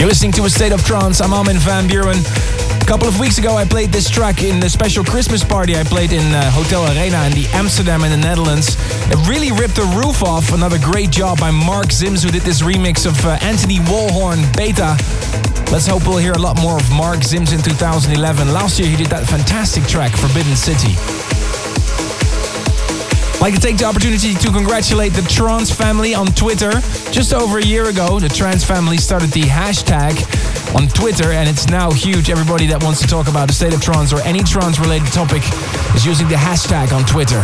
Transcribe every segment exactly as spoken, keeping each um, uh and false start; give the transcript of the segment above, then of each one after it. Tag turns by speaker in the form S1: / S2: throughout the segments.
S1: listening to A State of Trance. I'm Armin van Buuren. A couple of weeks ago I played this track in the special Christmas party I played in uh, Hotel Arena in the Amsterdam in the Netherlands. It really ripped the roof off. Another great job by Mark Zims, who did this remix of uh, Anthony Walhorn, Beta. Let's hope we'll hear a lot more of Mark Zims in two thousand eleven. Last year he did that fantastic track, Forbidden City. I'd like to take the opportunity to congratulate the Trance family on Twitter. Just over a year ago, the Trance family started the hashtag on Twitter, and it's now huge. Everybody that wants to talk about the state of trance or any trance-related topic is using the hashtag on Twitter.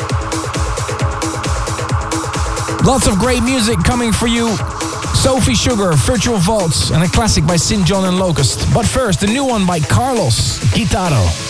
S1: Lots of great music coming for you. Sophie Sugar, Virtual Vaults, and a classic by Sin John and Locust. But first, the new one by Carlos Guitaro.